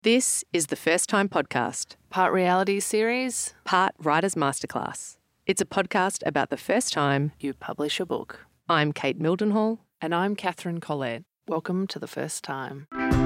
This is the First Time Podcast. Part reality series. Part Writer's Masterclass. It's a podcast about the first time you publish a book. I'm Kate Mildenhall. And I'm Catherine Collette. Welcome to the First Time.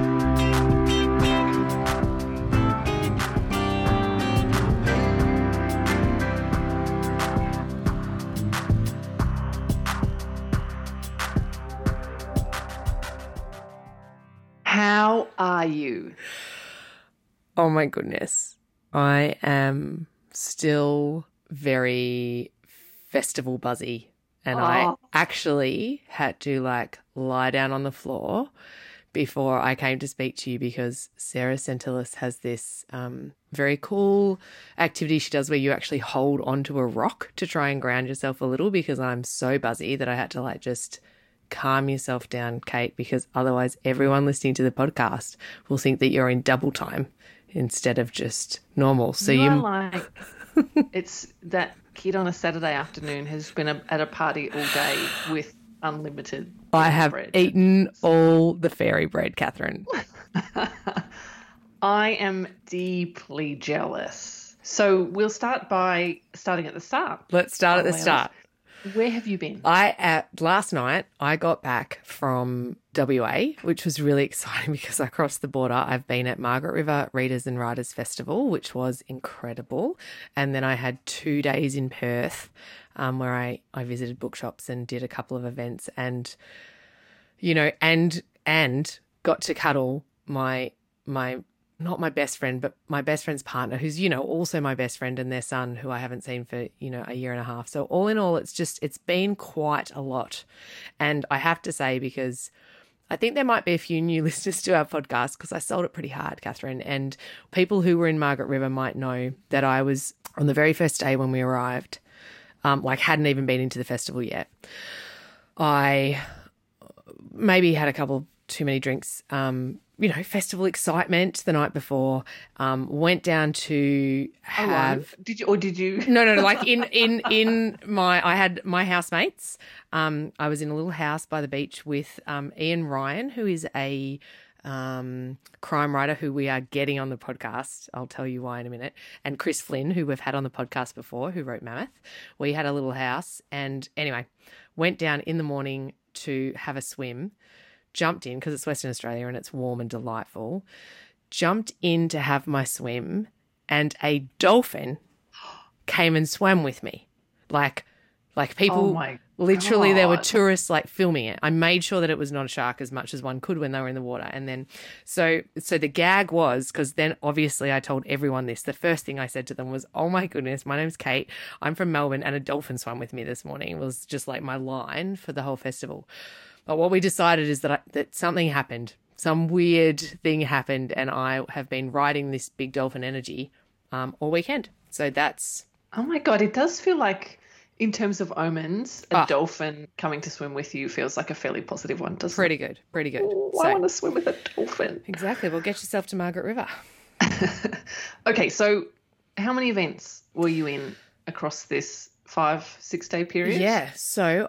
How are you? Oh my goodness. I am still very festival buzzy. And I actually had to lie down on the floor before I came to speak to you because Sarah Centillas has this very cool activity she does where you actually hold onto a rock to try and ground yourself a little, because I'm so buzzy that I had to just calm yourself down, Kate, because otherwise everyone listening to the podcast will think that you're in double time instead of just normal. So it's that kid on a Saturday afternoon who's been at a party all day with unlimited I have bread. Eaten all the fairy bread, Catherine. I am deeply jealous. So we'll start by starting at the start. Let's start at the start. Where have you been? Last night I got back from WA, which was really exciting because I crossed the border. I've been at Margaret River Readers and Writers Festival, which was incredible. And then I had 2 days in Perth where I visited bookshops and did a couple of events and got to cuddle my not my best friend, but my best friend's partner, who's, also my best friend, and their son, who I haven't seen for, a year and a half. So all in all, it's been quite a lot. And I have to say, because I think there might be a few new listeners to our podcast, because I sold it pretty hard, Catherine, and people who were in Margaret River might know that I was, on the very first day when we arrived, hadn't even been into the festival yet. I maybe had a couple too many drinks, festival excitement the night before, went down to have... Did you? No, I had my housemates. I was in a little house by the beach with Ian Ryan, who is a crime writer who we are getting on the podcast. I'll tell you why in a minute. And Chris Flynn, who we've had on the podcast before, who wrote Mammoth. We had a little house and anyway, went down in the morning to have a swim. Jumped in because it's Western Australia and it's warm and delightful. Jumped in to have my swim and a dolphin came and swam with me. Like people, literally there were tourists filming it. I made sure that it was not a shark as much as one could when they were in the water. And then, so the gag was, because then obviously I told everyone this, the first thing I said to them was, oh my goodness, my name's Kate. I'm from Melbourne and a dolphin swam with me this morning. It was just my line for the whole festival. But what we decided is that something happened. Some weird thing happened, and I have been riding this big dolphin energy all weekend. So that's... Oh, my God. It does feel like, in terms of omens, a dolphin coming to swim with you feels like a fairly positive one, doesn't it? Pretty good. Ooh, I want to swim with a dolphin. Exactly. Well, get yourself to Margaret River. Okay, so how many events were you in across this 5-6 day period? Yeah. So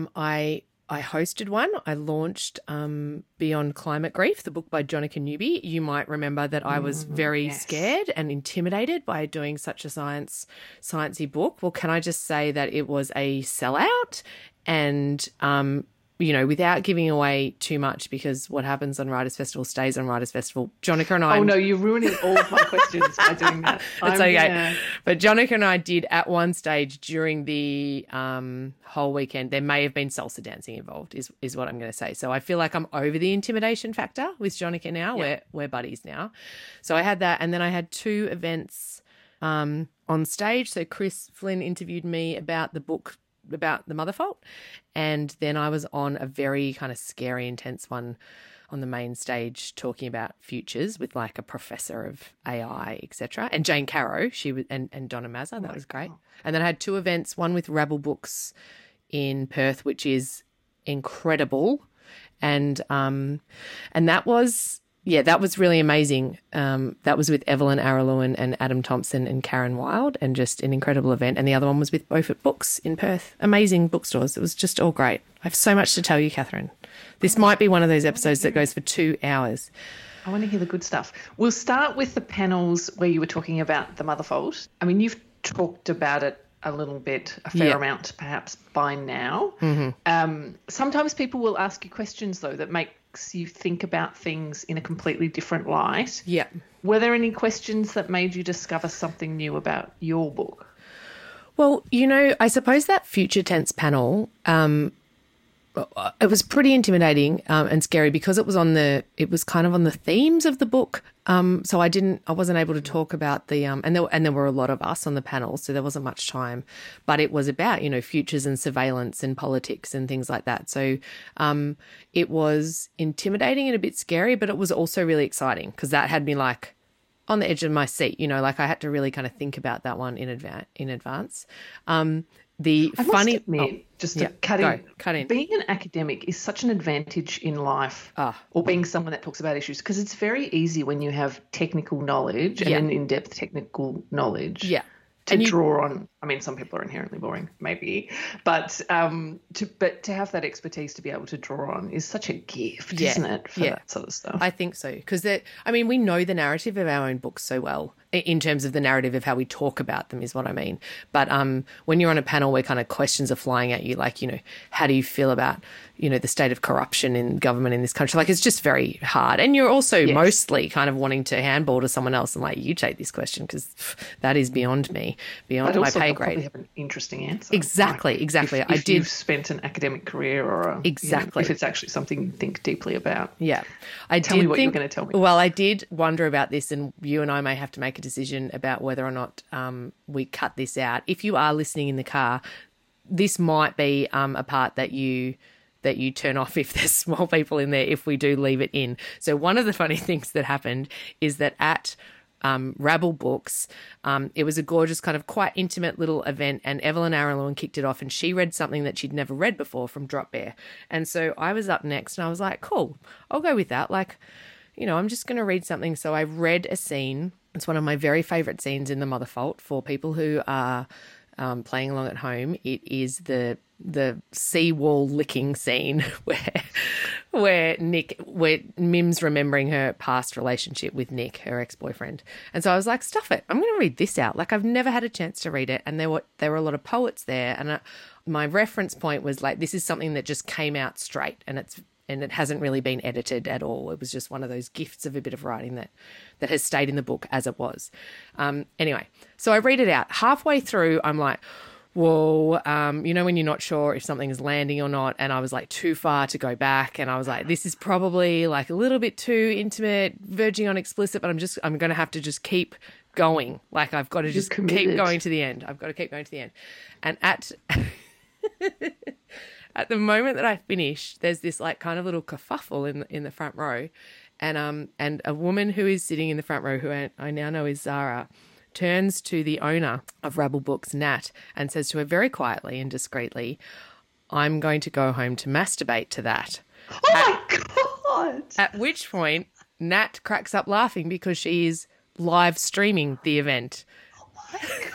I hosted one. I launched Beyond Climate Grief, the book by Jonica Newby. You might remember that I was very scared and intimidated by doing such a sciencey book. Well, can I just say that it was a sellout and without giving away too much, because what happens on Writers Festival stays on Writers Festival. Jonica and I... Oh, no, you're ruining all of my questions by doing that. It's okay. But Jonica and I did at one stage during the whole weekend, there may have been salsa dancing involved is what I'm going to say. So I feel like I'm over the intimidation factor with Jonica now. Yeah. We're buddies now. So I had that, and then I had 2 events on stage. So Chris Flynn interviewed me about the book about the mother fault, and then I was on a very kind of scary, intense one on the main stage talking about futures with a professor of AI, etc. And Jane Caro, she was, and Donna Mazza. That was great. And then I had 2 events, one with Rabble Books in Perth, which is incredible, and that was Yeah, that was really amazing. That was with Evelyn Araluen and Adam Thompson and Karen Wilde, and just an incredible event. And the other one was with Beaufort Books in Perth. Amazing bookstores. It was just all great. I have so much to tell you, Catherine. This might be one of those episodes that goes for 2 hours. I want to hear the good stuff. We'll start with the panels where you were talking about the mother fault. I mean, you've talked about it a little bit, a fair amount perhaps by now. Sometimes people will ask you questions, though, that makes you think about things in a completely different light. Yeah. Were there any questions that made you discover something new about your book? Well, I suppose that future tense panel, it was pretty intimidating and scary because it was kind of on the themes of the book. So I wasn't able to talk about the, and there were a lot of us on the panel, so there wasn't much time, but it was about, futures and surveillance and politics and things like that. So it was intimidating and a bit scary, but it was also really exciting because that had me like on the edge of my seat, I had to really kind of think about that one in advance. Cut in. Being an academic is such an advantage in life, or being someone that talks about issues, because it's very easy when you have technical knowledge and an in-depth technical knowledge to draw on. I mean, some people are inherently boring, maybe, but to have that expertise to be able to draw on is such a gift, isn't it, for that sort of stuff? I think so, because we know the narrative of our own books so well. In terms of the narrative of how we talk about them is what I mean. But when you're on a panel where kind of questions are flying at you, like, how do you feel about, the state of corruption in government in this country? Like, it's just very hard. And you're also mostly kind of wanting to handball to someone else and like, you take this question because that is beyond me, beyond my pay grade. Probably have an interesting answer. Exactly. If you've spent an academic career or if it's actually something you think deeply about. Yeah. Tell me what you're going to tell me. Well, I did wonder about this, and you and I may have to make a decision about whether or not we cut this out. If you are listening in the car, this might be a part that you turn off if there's small people in there, if we do leave it in. So one of the funny things that happened is that at Rabble Books, it was a gorgeous kind of quite intimate little event, and Evelyn Araluen kicked it off, and she read something that she'd never read before from Drop Bear. And so I was up next and I was like, cool, I'll go with that. Like, I'm just going to read something. So I read a scene. It's one of my very favourite scenes in The Mother Fault for people who are playing along at home. It is the seawall licking scene where Mim's remembering her past relationship with Nick, her ex-boyfriend. And so I was like, stuff it, I'm going to read this out. Like, I've never had a chance to read it. And there were a lot of poets there. And my reference point was like, this is something that just came out straight, and it hasn't really been edited at all. It was just one of those gifts of a bit of writing that has stayed in the book as it was. Anyway, so I read it out. Halfway through, I'm like, whoa, when you're not sure if something is landing or not, and I was like too far to go back, and I was like, this is probably like a little bit too intimate, verging on explicit, but I'm going to have to just keep going. Like, I've got to just keep going to the end. I've got to keep going to the end. And at the moment that I finish, there's this like kind of little kerfuffle in the front row, and a woman who is sitting in the front row, who I now know is Zara, turns to the owner of Rabble Books, Nat, and says to her very quietly and discreetly, "I'm going to go home to masturbate to that." Oh my God! At which point, Nat cracks up laughing because she is live streaming the event. Oh my God.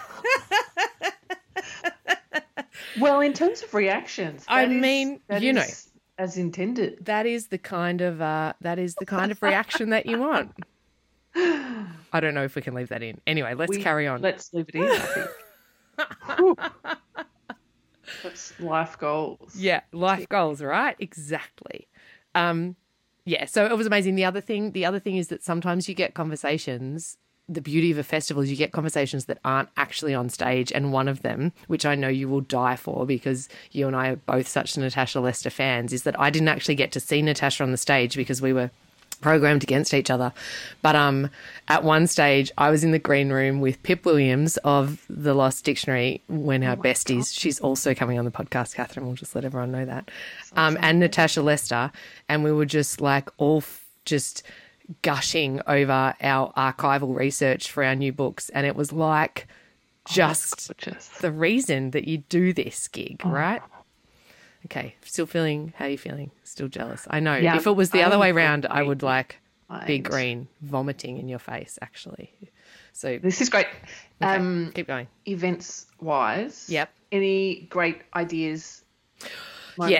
Well, in terms of reactions, that is as intended. That is the kind of reaction that you want. I don't know if we can leave that in. Anyway, let's carry on. Let's leave it in, I think. That's life goals. Yeah, life goals, right? Exactly. So it was amazing. The other thing is that sometimes you get conversations. The beauty of a festival is you get conversations that aren't actually on stage, and one of them, which I know you will die for because you and I are both such Natasha Lester fans, is that I didn't actually get to see Natasha on the stage because we were programmed against each other. But at one stage, I was in the green room with Pip Williams of The Lost Dictionary, when our besties. God. She's also coming on the podcast, Catherine. We'll just let everyone know that. And Natasha Lester, and we were just like all just gushing over our archival research for our new books, and it was like just the reason that you do this gig, right? Okay, still feeling, how are you feeling? Still jealous? I know. Yeah, if it was the other way around, I would like be green, vomiting in your face, actually. So this is great. Okay, keep going. Events wise, yep. Any great ideas? Yes.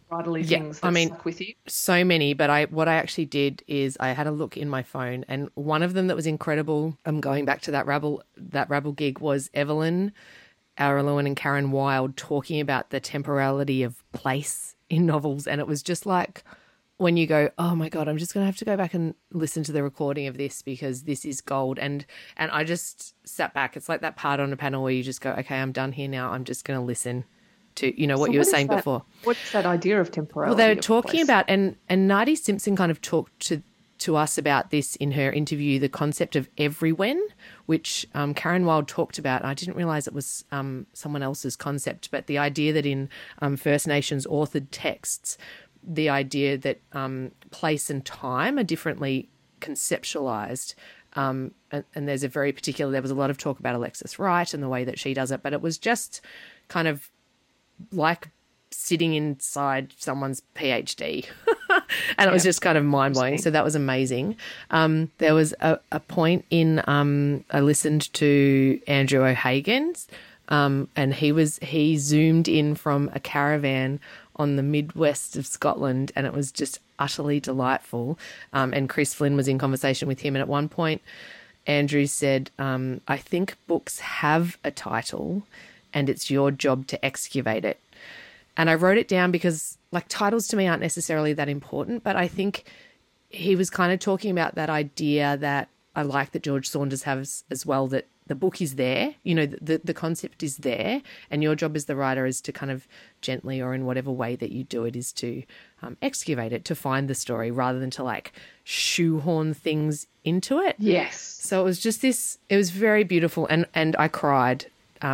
bridally things that stuck with you? So many, but what I actually did is I had a look in my phone, and one of them that was incredible, going back to that Rabble gig, was Evelyn Araluen and Karen Wilde talking about the temporality of place in novels, and it was just like when you go, oh my God, I'm just going to have to go back and listen to the recording of this because this is gold. And I just sat back. It's like that part on a panel where you just go, okay, I'm done here now. I'm just going to listen to, what you were saying before. What's that idea of temporality? Well, they were talking about, and Nadi Simpson kind of talked to us about this in her interview, the concept of everywhen, which Karen Wilde talked about. I didn't realise it was someone else's concept, but the idea that in First Nations authored texts, the idea that place and time are differently conceptualised. And there's there was a lot of talk about Alexis Wright and the way that she does it, but it was just kind of like sitting inside someone's PhD. And it was just kind of mind-blowing. So that was amazing. There was a point in I listened to Andrew O'Hagan's, and he zoomed in from a caravan on the midwest of Scotland, and it was just utterly delightful. And Chris Flynn was in conversation with him, and at one point Andrew said, I think books have a title and it's your job to excavate it. And I wrote it down because, like, titles to me aren't necessarily that important, but I think he was kind of talking about that idea that I like that George Saunders has as well, that the book is there, the concept is there, and your job as the writer is to kind of gently, or in whatever way that you do it, is to excavate it, to find the story rather than to like shoehorn things into it. Yes. So it was just it was very beautiful, and I cried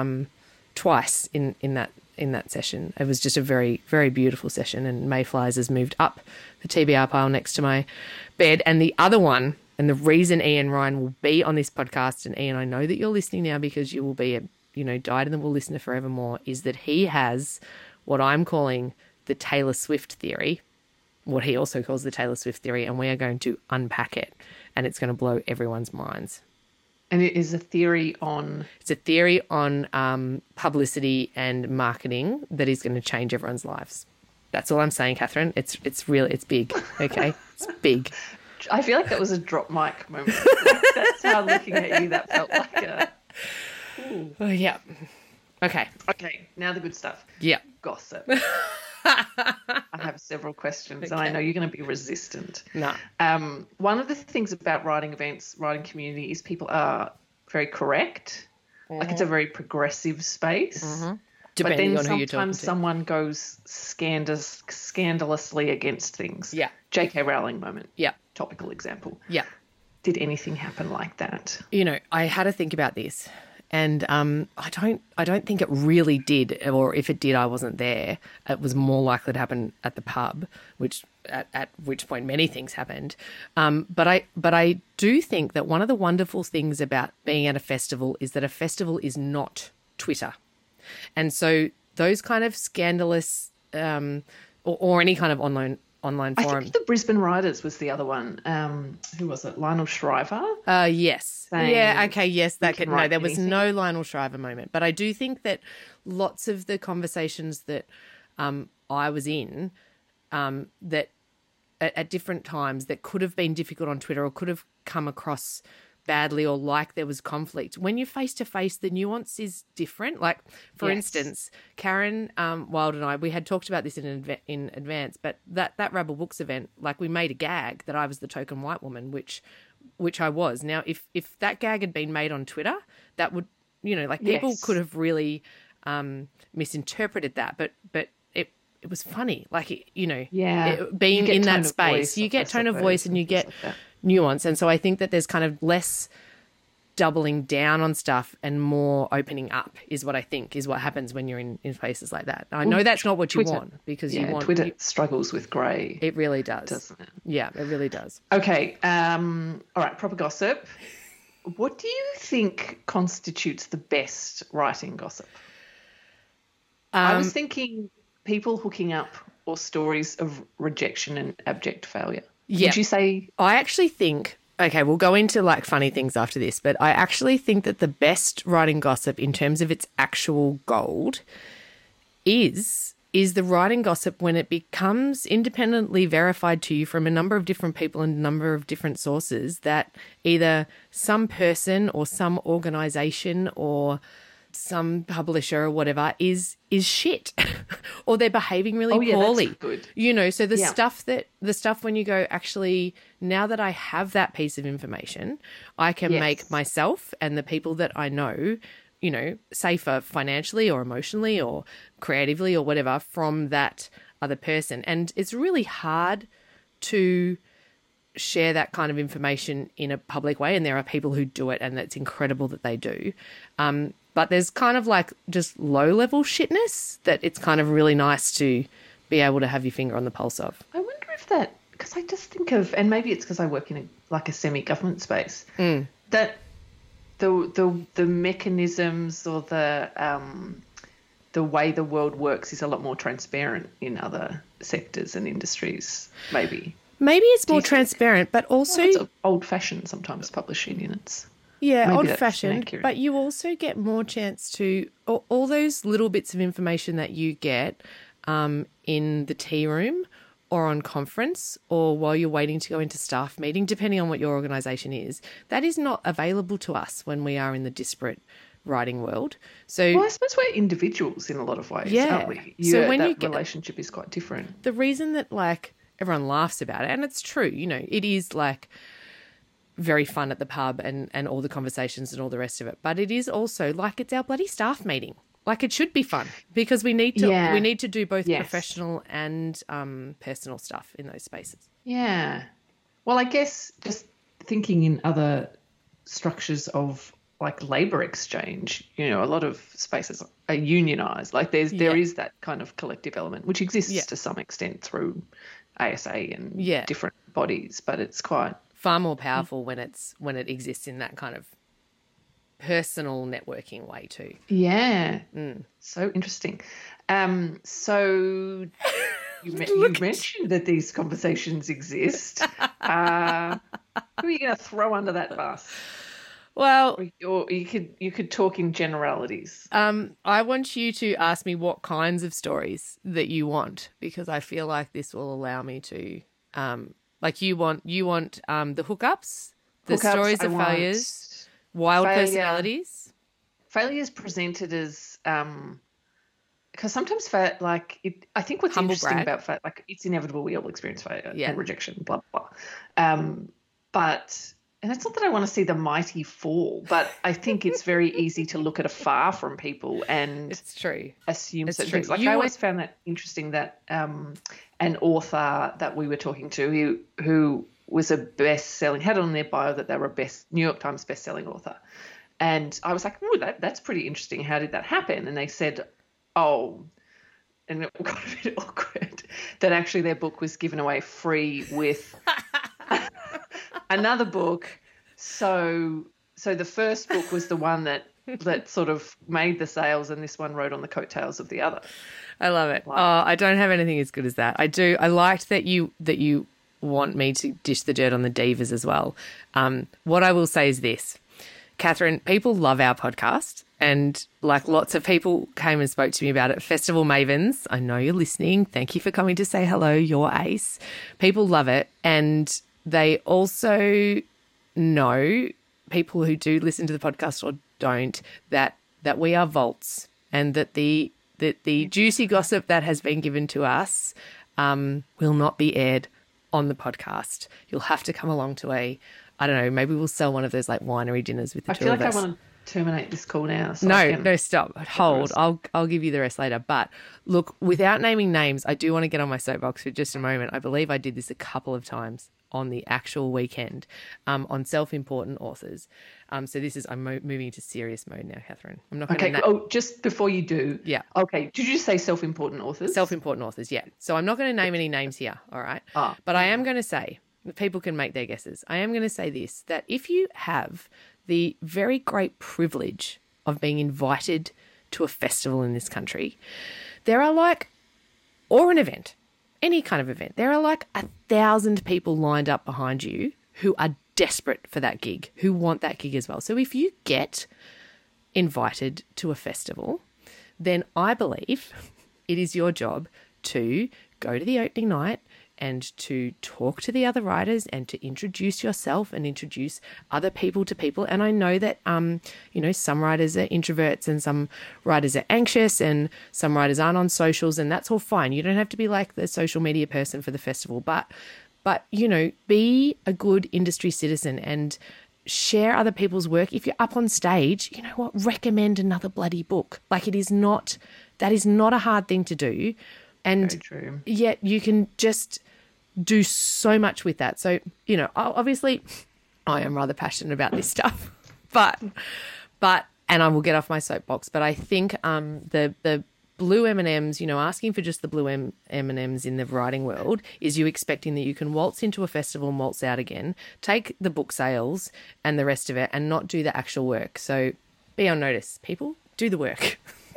twice in that session. It was just a very, very beautiful session, and Mayflies has moved up the TBR pile next to my bed. And the other one, and the reason Ian Ryan will be on this podcast, and Ian, I know that you're listening now because you will be died and then will listen to forevermore, is that he has what I'm calling the Taylor Swift theory, what he also calls the Taylor Swift theory, and we are going to unpack it, and it's going to blow everyone's minds. And it is a theory on... It's a theory on publicity and marketing that is going to change everyone's lives. That's all I'm saying, Catherine. It's big, okay? It's big. I feel like that was a drop mic moment. That's how, looking at you, that felt like a... Ooh. Oh, yeah. Okay. Okay, now the good stuff. Yeah. Gossip. I have several questions, and I know you're going to be resistant. No. One of the things about writing events, writing community, is people are very correct. Mm-hmm. Like, it's a very progressive space. Mm-hmm. Depending on who you're talking to. But then sometimes someone goes scandalously against things. Yeah. J.K. Rowling moment. Yeah. Topical example. Yeah. Did anything happen like that? I had to think about this. And I don't think it really did, or if it did, I wasn't there. It was more likely to happen at the pub, which at which point many things happened. But I do think that one of the wonderful things about being at a festival is that a festival is not Twitter, and so those kind of scandalous or any kind of online forum. I think the Brisbane Writers was the other one. Who was it? Lionel Shriver? Yes. Yeah, okay, yes. No, there was no Lionel Shriver moment. But I do think that lots of the conversations that I was in that at different times that could have been difficult on Twitter or could have come across badly or like there was conflict. When you're face-to-face, the nuance is different. Like, for instance, Karen Wilde and I, we had talked about this in advance, but that Rabble Books event, like, we made a gag that I was the token white woman, which I was. Now, if that gag had been made on Twitter, that would, people could have really misinterpreted that, but it was funny. Like, being in that space, you get tone of voice and you get nuance. And so I think that there's kind of less doubling down on stuff and more opening up is what I think is what happens when you're in places like that. I know that's not what you want, because you want... Twitter struggles with grey. It really does. Doesn't it? Yeah, it really does. Okay. All right, proper gossip. What do you think constitutes the best writing gossip? I was thinking people hooking up or stories of rejection and abject failure. Yeah. Would you say... I actually think... Okay, we'll go into like funny things after this, but I actually think that the best writing gossip in terms of its actual gold is is the writing gossip when it becomes independently verified to you from a number of different people and a number of different sources that either some person or some organisation or some publisher or whatever is shit or they're behaving really poorly. That's good. You know, so the stuff when you go, actually, now that I have that piece of information, I can make myself and the people that I know, you know, safer financially or emotionally or creatively or whatever from that other person. And it's really hard to share that kind of information in a public way, and there are people who do it, and it's incredible that they do. But there's kind of like just low-level shitness that it's kind of really nice to be able to have your finger on the pulse of. I wonder if that, because I just think of, and maybe it's because I work in a semi-government space, that the mechanisms or the way the world works is a lot more transparent in other sectors and industries, maybe. Maybe it's more transparent, but also... it's old-fashioned sometimes, publishing units. Yeah, old-fashioned, but you also get more chance to... All those little bits of information that you get in the tea room or on conference or while you're waiting to go into staff meeting, depending on what your organisation is, that is not available to us when we are in the disparate writing world. So, I suppose we're individuals in a lot of ways, aren't we? So when that relationship is quite different. The reason that, like, everyone laughs about it, and it's true, you know, it is, like, very fun at the pub and all the conversations and all the rest of it, but it is also, like, it's our bloody staff meeting. Like, it should be fun because we need to do both professional and personal stuff in those spaces. Yeah. Well, I guess just thinking in other structures of like labour exchange, you know, a lot of spaces are unionised. Like there is that kind of collective element which exists to some extent through ASA and different bodies, but it's quite far more powerful when it exists in that kind of personal networking way too. Yeah. So interesting. So you mentioned that these conversations exist. Who are you going to throw under that bus? Well, or you could talk in generalities. I want you to ask me what kinds of stories that you want, because I feel like this will allow me to like you want the hookups, the stories of failures, wild personalities. Failures presented as because sometimes I think what's interesting about failure, like it's inevitable, we all experience failure and rejection, blah blah. And it's not that I want to see the mighty fall, but I think it's very easy to look at afar from people and it's true. Assume certain things. Like I always found that interesting that an author that we were talking to who was a best-selling, had on their bio that they were a New York Times best-selling author. And I was like, oh, that's pretty interesting. How did that happen? And they said, and it got a bit awkward, that actually their book was given away free with another book. So the first book was the one that sort of made the sales, and this one rode on the coattails of the other. I love it. Wow. Oh, I don't have anything as good as that. I do. I liked that you want me to dish the dirt on the divas as well. What I will say is this, Catherine, people love our podcast, and like lots of people came and spoke to me about it. Festival Mavens, I know you're listening. Thank you for coming to say hello. You're ace. People love it, and they also know, people who do listen to the podcast or don't, that we are vaults, and that the juicy gossip that has been given to us will not be aired on the podcast. You'll have to come along to I don't know, maybe we'll sell one of those like winery dinners with the two of us. I feel like I want to terminate this call now. So no, stop. Hold. I'll give you the rest later. But look, without naming names, I do want to get on my soapbox for just a moment. I believe I did this a couple of times on the actual weekend on self-important authors. So this is, I'm moving into serious mode now, Catherine. I'm not going to... just before you do. Yeah. Okay. Did you say self-important authors? Self-important authors, yeah. So I'm not going to name any names here, all right? But I am going to say, people can make their guesses. I am going to say this, that if you have the very great privilege of being invited to a festival in this country, there are or an event, any kind of event, there are 1,000 people lined up behind you who are desperate for that gig, who want that gig as well. So if you get invited to a festival, then I believe it is your job to go to the opening night and to talk to the other writers and to introduce yourself and introduce other people to people. And I know that, some writers are introverts and some writers are anxious and some writers aren't on socials, and that's all fine. You don't have to be like the social media person for the festival, but be a good industry citizen and share other people's work. If you're up on stage, you know what? Recommend another bloody book. Like that is not a hard thing to do. And yet you can just do so much with that. So, obviously I am rather passionate about this stuff, but, and I will get off my soapbox, but I think the blue M&Ms, asking for just the blue M&Ms in the writing world is you expecting that you can waltz into a festival and waltz out again, take the book sales and the rest of it and not do the actual work. So be on notice, people, do the work.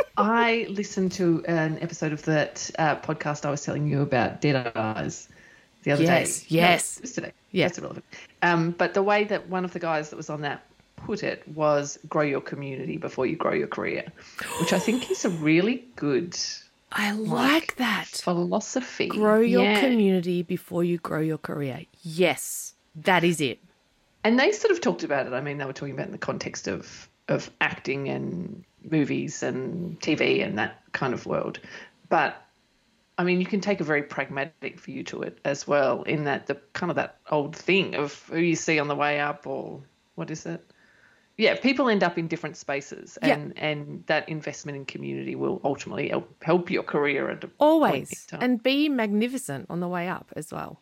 I listened to an episode of that podcast I was telling you about, Dead Eyes, the other day. Yes. No, it was today. Yeah. That's irrelevant. But the way that one of the guys that was on that put it was grow your community before you grow your career, which I think is a really good I like that philosophy. Grow your community before you grow your career. Yes, that is it. And they sort of talked about it. I mean, they were talking about it in the context of acting and movies and TV and that kind of world. But I mean, you can take a very pragmatic view to it as well, in that the kind of that old thing of who you see on the way up, or what is it? Yeah, people end up in different spaces, and that investment in community will ultimately help your career at always, and be magnificent on the way up as well.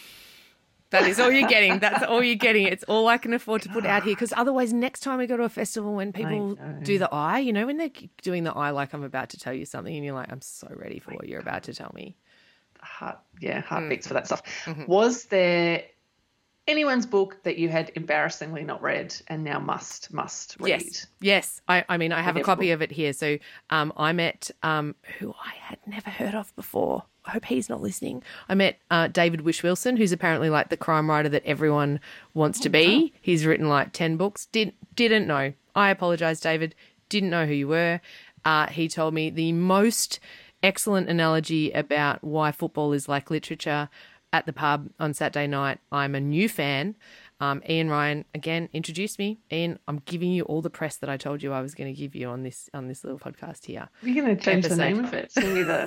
That is all you're getting. That's all you're getting. It's all I can afford to put out here, because otherwise next time we go to a festival, when people do the eye, when they're doing the eye like I'm about to tell you something and you're like, I'm so ready for what you're about to tell me. Heartbeats for that stuff. Mm-hmm. Was there anyone's book that you had embarrassingly not read and now must read? Yes. I mean, I have a copy of it here. So I met who I had never heard of before. I hope he's not listening. I met David Wish-Wilson, who's apparently like the crime writer that everyone wants to be. Wow. He's written like 10 books. Didn't know. I apologise, David. Didn't know who you were. He told me the most excellent analogy about why football is like literature at the pub on Saturday night. I'm a new fan. Ian Ryan, again, introduced me. Ian, I'm giving you all the press that I told you I was going to give you on this little podcast here. You're going to change the name of it. It's going to be the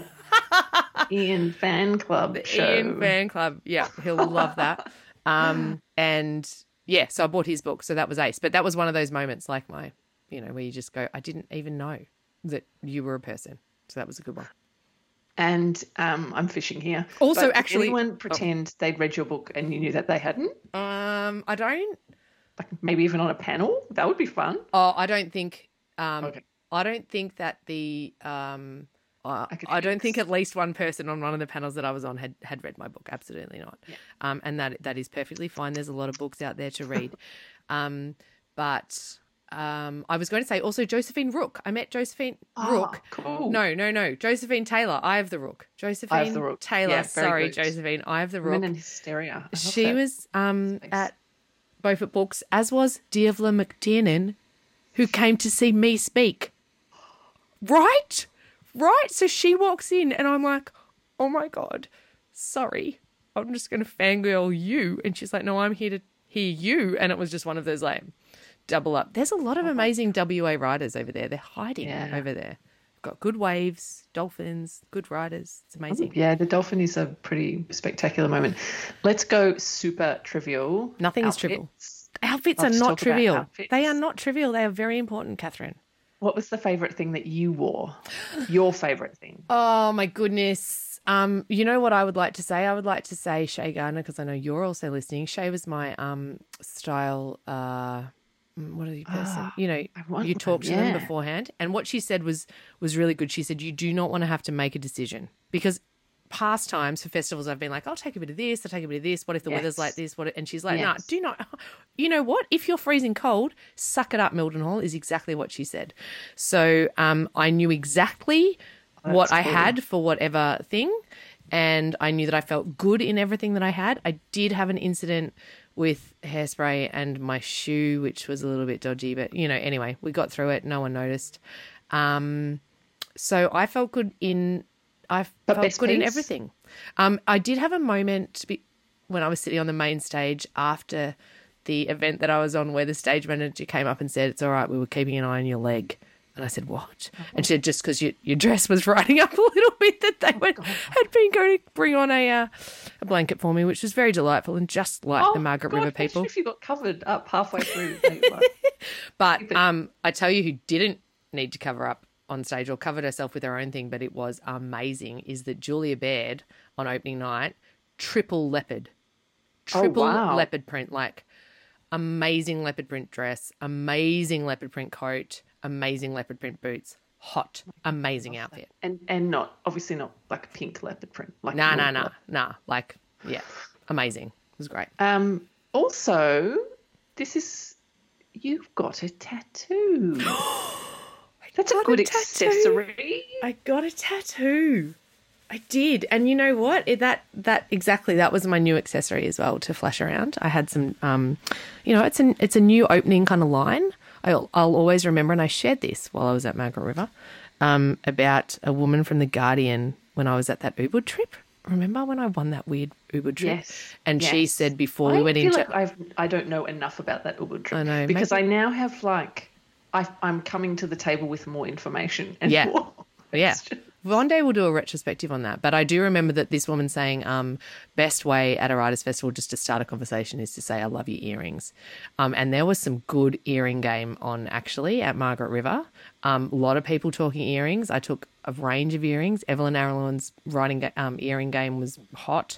Ian Fan Club show. Ian Fan Club. Yeah, he'll love that. And yeah, so I bought his book. So that was ace. But that was one of those moments like where you just go, I didn't even know that you were a person. So that was a good one. And I'm fishing here. Also, but actually, did anyone pretend they'd read your book and you knew that they hadn't? I don't. Like maybe even on a panel, that would be fun. Oh, I don't think. Okay. I don't think that the. I don't think at least one person on one of the panels that I was on had read my book. Absolutely not. Yeah. And that is perfectly fine. There's a lot of books out there to read, but. I was going to say also Josephine Rook. I met Josephine Rook. Cool. No. Josephine Taylor. Eye of the Rook. Josephine the Rook. Taylor. Yeah, sorry, good. Josephine. Eye of the Rook. Women in Hysteria. She was at Beaufort Books, as was Diavla McTiernan, who came to see me speak. Right. So she walks in and I'm like, oh my God, sorry. I'm just going to fangirl you. And she's like, no, I'm here to hear you. And it was just one of those like, double up. There's a lot of amazing WA writers over there. They're hiding over there. Got good waves, dolphins, good writers. It's amazing. Yeah, the dolphin is a pretty spectacular moment. Let's go super trivial. Nothing is trivial. Outfits are not trivial. Outfits. They are not trivial. They are very important, Catherine. What was the favourite thing that you wore? Your favourite thing? Oh, my goodness. You know what I would like to say? I would like to say Shay Gardner, because I know you're also listening. Shay was my style what are you person? You talk to them beforehand. And what she said was really good. She said, you do not want to have to make a decision, because past times for festivals I've been like, I'll take a bit of this, I'll take a bit of this. What if the weather's like this? And she's like, no, do not. You know what? If you're freezing cold, suck it up, Mildenhall, is exactly what she said. So I knew exactly what I had for whatever thing, and I knew that I felt good in everything that I had. I did have an incident with hairspray and my shoe, which was a little bit dodgy, but anyway, we got through it. No one noticed. So I felt good in I felt good in everything. I did have a moment when I was sitting on the main stage after the event that I was on where the stage manager came up and said, "It's all right, we were keeping an eye on your leg." And I said, "What?" And she said, "Just because your dress was riding up a little bit, that they had been going to bring on a blanket for me," which was very delightful and just like the Margaret River people. If you got covered up halfway through. But I tell you who didn't need to cover up on stage or covered herself with her own thing, but it was amazing, is that Julia Baird on opening night, triple leopard print, like amazing leopard print dress, amazing leopard print coat, amazing leopard print boots, hot, amazing outfit. And not, obviously not like a pink leopard print. Like Nah. Like, yeah, amazing. It was great. Also, you've got a tattoo. That's a good accessory. I got a tattoo. I did. And you know what? That was my new accessory as well to flash around. I had some, it's a new opening kind of line. I'll always remember, and I shared this while I was at Margaret River, about a woman from The Guardian when I was at that Ubud trip. Remember when I won that weird Ubud trip? Yes. And she said before we went into... I don't know enough about that Ubud trip. I know. Because I now have I'm coming to the table with more information. And more questions. One day we'll do a retrospective on that. But I do remember that this woman saying best way at a writers' festival just to start a conversation is to say, "I love your earrings." And there was some good earring game on actually at Margaret River. A lot of people talking earrings. I took a range of earrings. Evelyn Aralon's earring game was hot.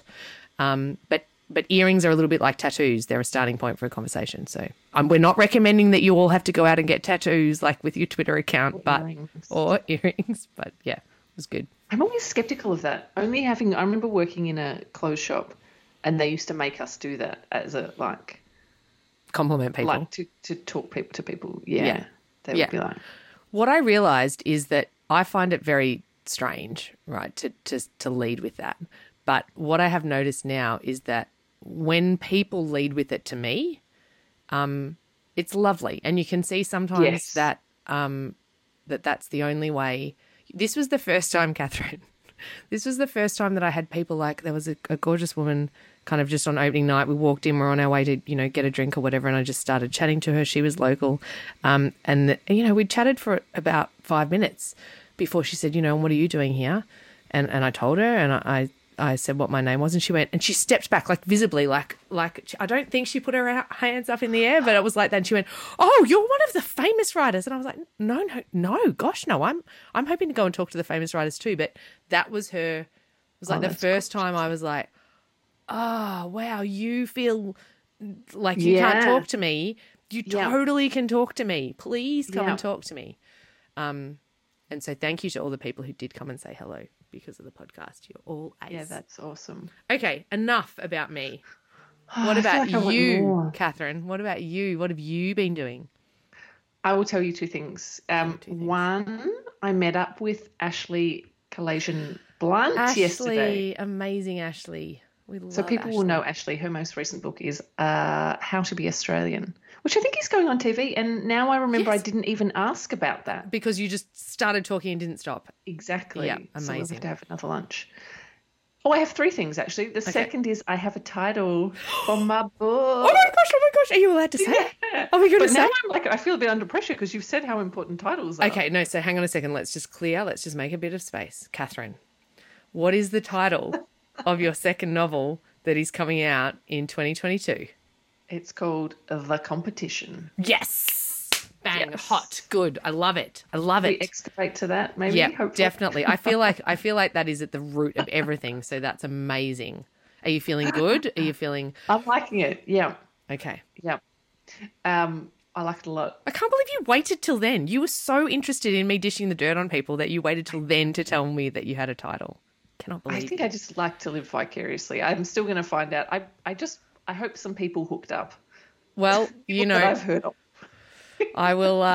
But earrings are a little bit like tattoos. They're a starting point for a conversation. So we're not recommending that you all have to go out and get tattoos like with your Twitter account or earrings. But yeah. Was good. I'm always skeptical of that. I remember working in a clothes shop, and they used to make us do that as a compliment people, like to talk to people. Yeah. They would be like. What I realised is that I find it very strange, right, to lead with that. But what I have noticed now is that when people lead with it to me, it's lovely, and you can see sometimes that that's the only way. This was the first time, Catherine. This was the first time that I had people there was a gorgeous woman kind of just on opening night. We walked in, we're on our way to, get a drink or whatever, and I just started chatting to her. She was local. And we chatted for about 5 minutes before she said, what are you doing here? And I told her, and I said what my name was, and she went, and she stepped back, visibly, like I don't think she put her hands up in the air, but it was like that. And she went, "Oh, you're one of the famous writers." And I was like, no, gosh, no, I'm hoping to go and talk to the famous writers too. But that was her. It was the first time I was like, "Oh, wow, you feel like you can't talk to me. You totally can talk to me. Please come and talk to me." And so thank you to all the people who did come and say hello because of the podcast. You're all ace. Yeah, that's awesome. Okay, enough about me. What about you, Catherine? What about you? What have you been doing? I will tell you two things. One, I met up with Ashley Kalasian Blunt yesterday. Amazing Ashley. We love So people will know Ashley. Her most recent book is How to Be Australian, which I think is going on TV. And now I remember I didn't even ask about that. Because you just started talking and didn't stop. Exactly. Yeah, amazing. So we'll have to have another lunch. Oh, I have three things, actually. The second is I have a title for my book. Oh, my gosh. Are you allowed to say? Yeah. Oh, my goodness. But now I feel a bit under pressure because you've said how important titles are. Okay, no, so hang on a second. Let's just make a bit of space. Catherine, what is the title of your second novel that is coming out in 2022? It's called The Competition. Yes. Bang. Yes. Hot. Good. I love it. We excavate to that, maybe? Yeah, hopefully. Definitely. I feel like that is at the root of everything. So that's amazing. Are you feeling good? Are you feeling... I'm liking it. Yeah. Okay. Yeah. I like it a lot. I can't believe you waited till then. You were so interested in me dishing the dirt on people that you waited till then to tell me that you had a title. Cannot believe I think I just like to live vicariously. I'm still going to find out. I hope some people hooked up. Well, that I've heard of. I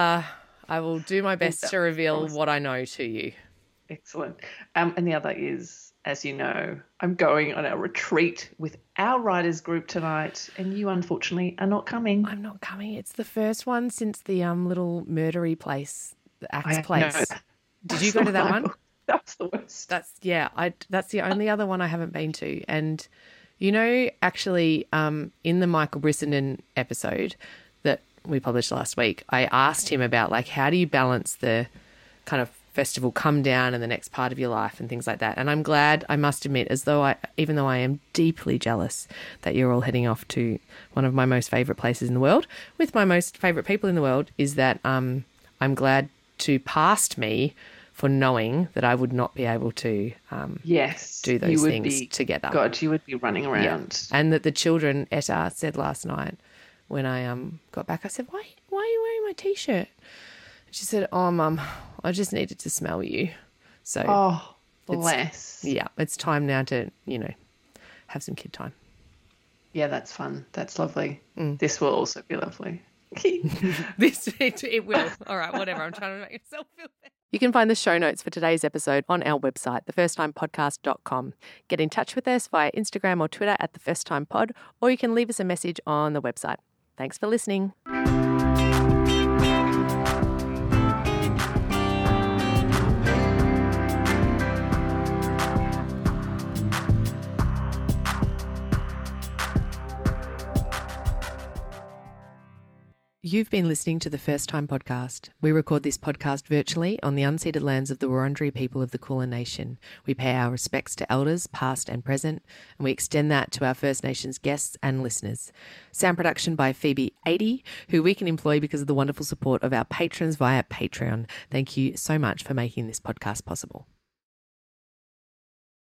will do my best to reveal what I know to you. Excellent. And the other is, as you know, I'm going on a retreat with our writers group tonight, and you unfortunately are not coming. I'm not coming. It's the first one since the little murdery place, the Axe place. Did you go to that one? That's the worst. That's the only other one I haven't been to. And, actually, in the Michael Brissenden episode that we published last week, I asked him about, like, how do you balance the kind of festival come down and the next part of your life and things like that. And I'm glad, I must admit, even though I am deeply jealous that you're all heading off to one of my most favourite places in the world with my most favourite people in the world, is that I'm glad to past me for knowing that I would not be able to do those things together. God, you would be running around. Yeah. And that the children, Etta said last night when I got back, I said, why are you wearing my T-shirt? She said, oh, Mum, I just needed to smell you. So, oh, bless. It's time now to, have some kid time. Yeah, that's fun. That's lovely. This will also be lovely. It will. All right, whatever. I'm trying to make myself feel better. You can find the show notes for today's episode on our website, thefirsttimepodcast.com. Get in touch with us via Instagram or Twitter at thefirsttimepod, or you can leave us a message on the website. Thanks for listening. You've been listening to the First Time Podcast. We record this podcast virtually on the unceded lands of the Wurundjeri people of the Kulin Nation. We pay our respects to elders, past and present, and we extend that to our First Nations guests and listeners. Sound production by Phoebe 80, who we can employ because of the wonderful support of our patrons via Patreon. Thank you so much for making this podcast possible.